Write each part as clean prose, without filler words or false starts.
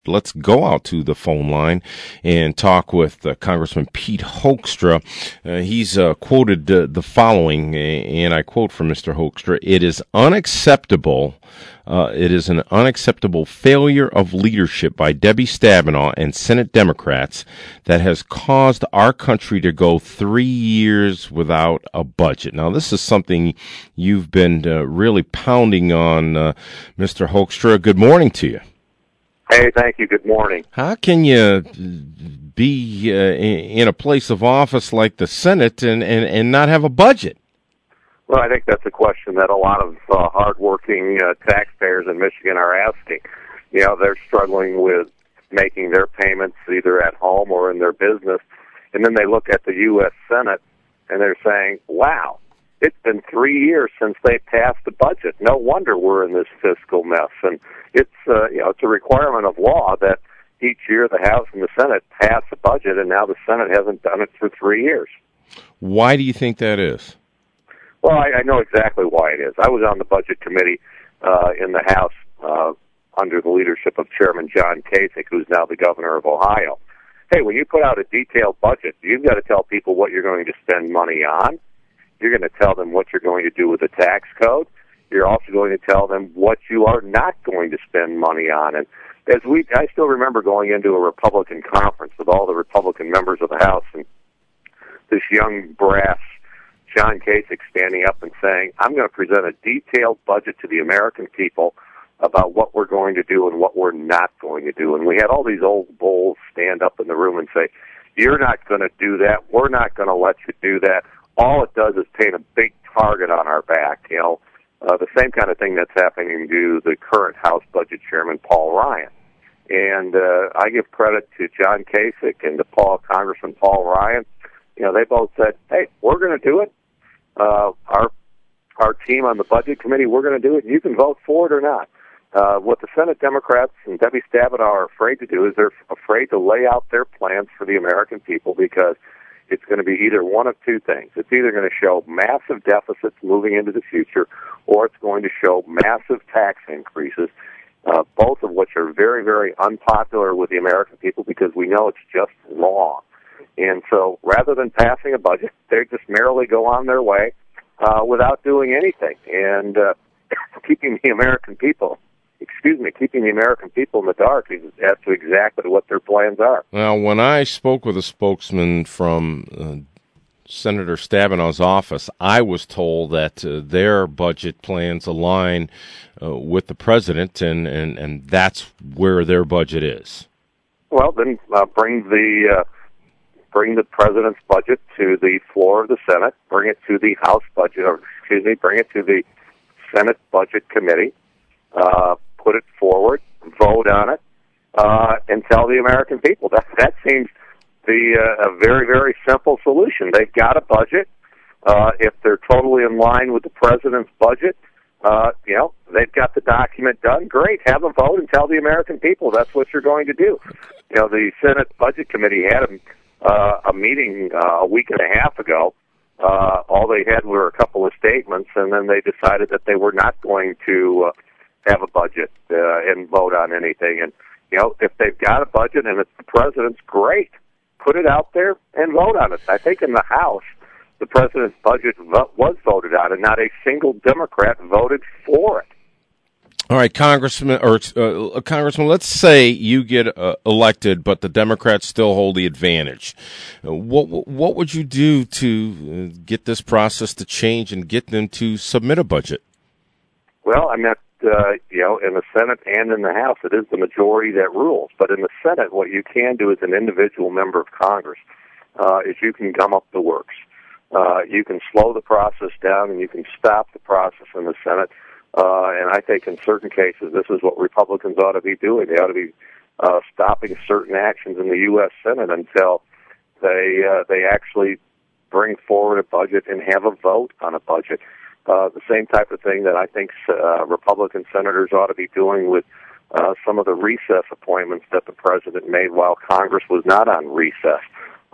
Let's go out to the phone line and talk with Congressman Pete Hoekstra. He's quoted the following, and I quote from Mr. Hoekstra: "It is unacceptable. It is an unacceptable failure of leadership by Debbie Stabenow and Senate Democrats that has caused our country to go 3 years without a budget." Now, this is something you've been really pounding on, Mr. Hoekstra. Good morning to you. Hey, thank you. Good morning. How can you be in a place of office like the Senate and not have a budget? Well, I think that's a question that a lot of hardworking taxpayers in Michigan are asking. You know, they're struggling with making their payments either at home or in their business, and then they look at the U.S. Senate and they're saying, wow, it's been 3 years since they passed the budget. No wonder we're in this fiscal mess. And it's it's a requirement of law that each year the House and the Senate pass a budget, and now the Senate hasn't done it for 3 years. Why do you think that is? Well, I know exactly why it is. I was on the Budget Committee in the House under the leadership of Chairman John Kasich, who's now the governor of Ohio. Hey, when you put out a detailed budget, you've got to tell people what you're going to spend money on. You're going to tell them what you're going to do with the tax code. You're also going to tell them what you are not going to spend money on. And I still remember going into a Republican conference with all the Republican members of the House, and this young brass, John Kasich, standing up and saying, I'm going to present a detailed budget to the American people about what we're going to do and what we're not going to do. And we had all these old bulls stand up in the room and say, you're not going to do that. We're not going to let you do that. All it does is paint a big target on our back, the same kind of thing that's happening to the current House Budget Chairman, Paul Ryan. And I give credit to John Kasich and to Congressman Paul Ryan. They both said, hey, we're going to do it. Our team on the Budget Committee, we're going to do it. You can vote for it or not. What the Senate Democrats and Debbie Stabenow are afraid to do is they're afraid to lay out their plans for the American people, because it's going to be either one of two things. It's either going to show massive deficits moving into the future, or it's going to show massive tax increases, both of which are very, very unpopular with the American people because we know it's just wrong. And so rather than passing a budget, they just merrily go on their way without doing anything and keeping the American people in the dark as to exactly what their plans are. Now, when I spoke with a spokesman from Senator Stabenow's office, I was told that their budget plans align with the president, and that's where their budget is. Well, then bring the president's budget to the floor of the Senate, bring it to the bring it to the Senate Budget Committee, put it forward, vote on it, and tell the American people. That seems a very, very simple solution. They've got a budget. If they're totally in line with the president's budget, they've got the document done. Great, have a vote and tell the American people that's what you're going to do. The Senate Budget Committee had a meeting a week and a half ago. All they had were a couple of statements, and then they decided that they were not going to have a budget and vote on anything. And, if they've got a budget and it's the president's, great. Put it out there and vote on it. I think in the House, the president's budget was voted on, and not a single Democrat voted for it. All right, Congressman, let's say you get elected, but the Democrats still hold the advantage. What would you do to get this process to change and get them to submit a budget? Well, I mean, in the Senate and in the House, it is the majority that rules. But in the Senate, what you can do as an individual member of Congress is you can gum up the works. You can slow the process down, and you can stop the process in the Senate. And I think in certain cases, this is what Republicans ought to be doing. They ought to be stopping certain actions in the U.S. Senate until they actually bring forward a budget and have a vote on a budget. The same type of thing that I think Republican senators ought to be doing with some of the recess appointments that the president made while Congress was not on recess.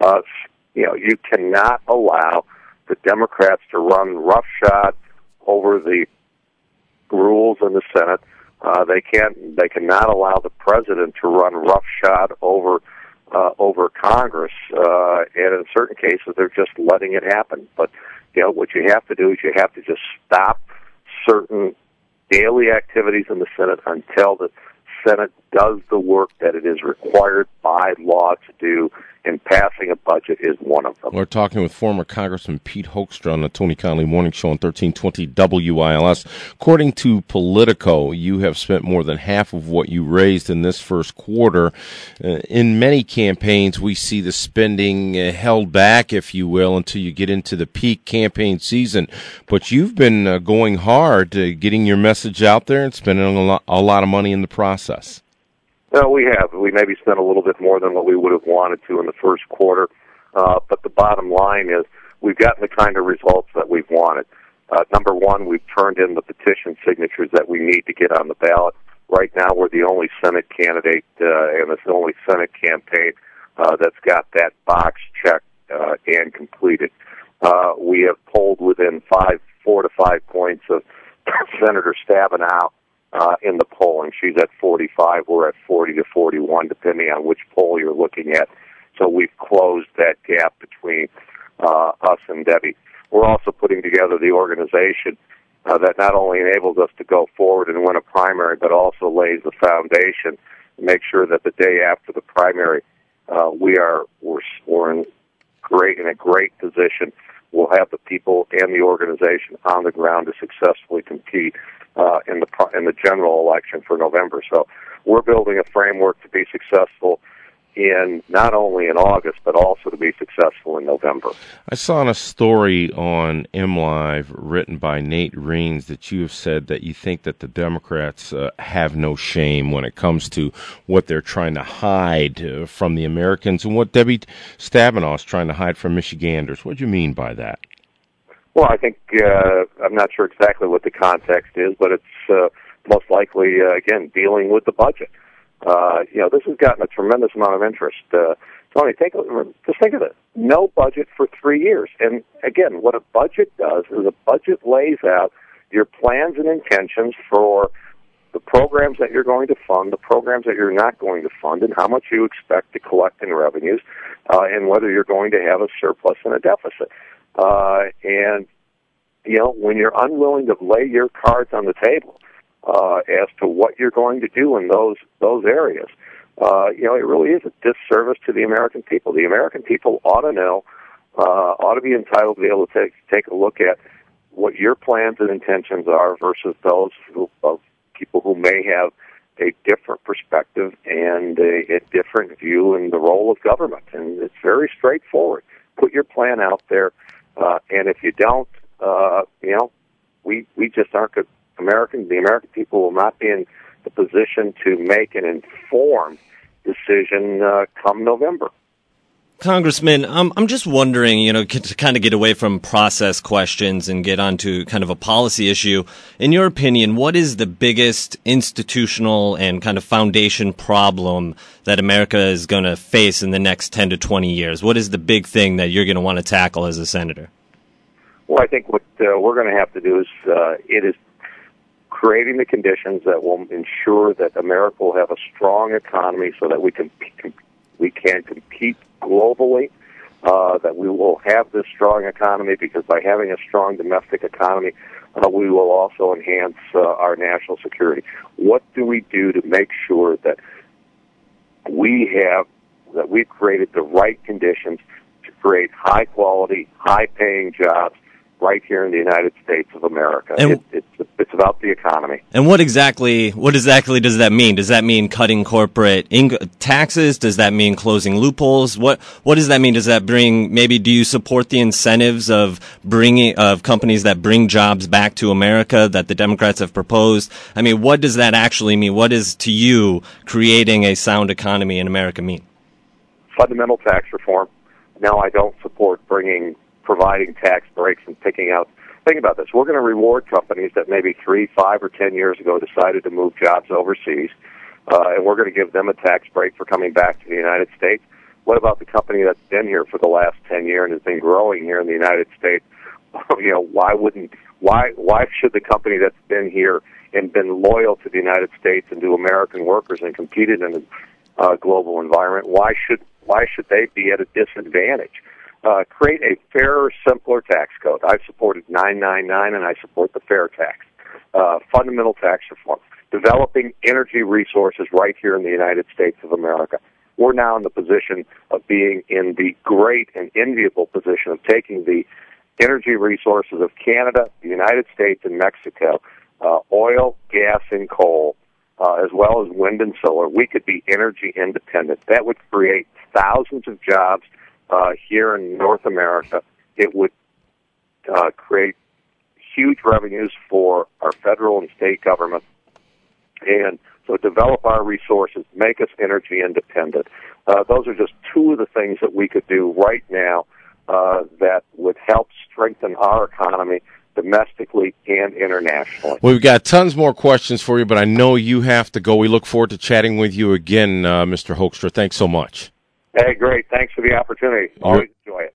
You cannot allow the Democrats to run roughshod over the rules in the Senate They cannot allow the president to run roughshod over Congress, and in certain cases they're just letting it happen. But what you have to do is you have to just stop certain daily activities in the Senate until the Senate does the work that it is required by law to do, and passing a budget is one of them. We're talking with former Congressman Pete Hoekstra on the Tony Conley Morning Show on 1320 WILS. According to Politico, you have spent more than half of what you raised in this first quarter. In many campaigns, we see the spending held back, if you will, until you get into the peak campaign season. But you've been going hard, getting your message out there and spending a lot of money in the process. No, we have. We maybe spent a little bit more than what we would have wanted to in the first quarter. But the bottom line is we've gotten the kind of results that we've wanted. Number one, we've turned in the petition signatures that we need to get on the ballot. Right now, we're the only Senate candidate and it's the only Senate campaign that's got that box checked and completed. We have polled within 4 to 5 points of Senator Stabenow in the polling. She's at 45. We're at 40 to 41, depending on which poll you're looking at. So we've closed that gap between us and Debbie. We're also putting together the organization that not only enables us to go forward and win a primary, but also lays the foundation to make sure that the day after the primary, we're in a great position. We'll have the people and the organization on the ground to successfully compete in the general election for November. So we're building a framework to be successful not only in August, but also to be successful in November. I saw in a story on MLive written by Nate Reins that you have said that you think that the Democrats have no shame when it comes to what they're trying to hide from the Americans and what Debbie Stabenow is trying to hide from Michiganders. What do you mean by that? Well, I think, I'm not sure exactly what the context is, but it's most likely, again, dealing with the budget. This has gotten a tremendous amount of interest. Tony, just think of it. No budget for 3 years. And again, what a budget does is a budget lays out your plans and intentions for the programs that you're going to fund, the programs that you're not going to fund, and how much you expect to collect in revenues, and whether you're going to have a surplus and a deficit. When you're unwilling to lay your cards on the table, as to what you're going to do in those areas, it really is a disservice to the American people. The American people ought to know, ought to be entitled to be able to take a look at what your plans and intentions are versus those of people who may have a different perspective and a different view in the role of government. And it's very straightforward. Put your plan out there, and if you don't, we just aren't good. The American people will not be in the position to make an informed decision come November. Congressman, I'm just wondering, to kind of get away from process questions and get onto kind of a policy issue. In your opinion, what is the biggest institutional and kind of foundation problem that America is going to face in the next 10 to 20 years? What is the big thing that you're going to want to tackle as a senator? Well, I think what we're going to have to do is creating the conditions that will ensure that America will have a strong economy so that we can compete globally, that we will have this strong economy because by having a strong domestic economy, we will also enhance our national security. What do we do to make sure that we've created the right conditions to create high-quality, high-paying jobs right here in the United States of America? It's about the economy. And what exactly does that mean? Does that mean cutting corporate taxes? Does that mean closing loopholes? What does that mean? Does that do you support the incentives of companies that bring jobs back to America that the Democrats have proposed? I mean, what does that actually mean? What is, to you, creating a sound economy in America mean? Fundamental tax reform. No, I don't support providing tax breaks and picking out. Think about this. We're going to reward companies that maybe 3, 5, or 10 years ago decided to move jobs overseas, and we're going to give them a tax break for coming back to the United States. What about the company that's been here for the last 10 years and has been growing here in the United States? why should the company that's been here and been loyal to the United States and to American workers and competed in a global environment, why should they be at a disadvantage? Create a fairer, simpler tax code. I've supported 999, and I support the fair tax. Fundamental tax reform. Developing energy resources right here in the United States of America. We're now in the position of being in the great and enviable position of taking the energy resources of Canada, the United States, and Mexico, oil, gas, and coal, as well as wind and solar. We could be energy independent. That would create thousands of jobs here in North America. It would create huge revenues for our federal and state government. And so develop our resources, make us energy independent. Those are just two of the things that we could do right now that would help strengthen our economy domestically and internationally. Well, we've got tons more questions for you, but I know you have to go. We look forward to chatting with you again, Mr. Hoekstra. Thanks so much. Hey, great. Thanks for the opportunity. Always enjoy it.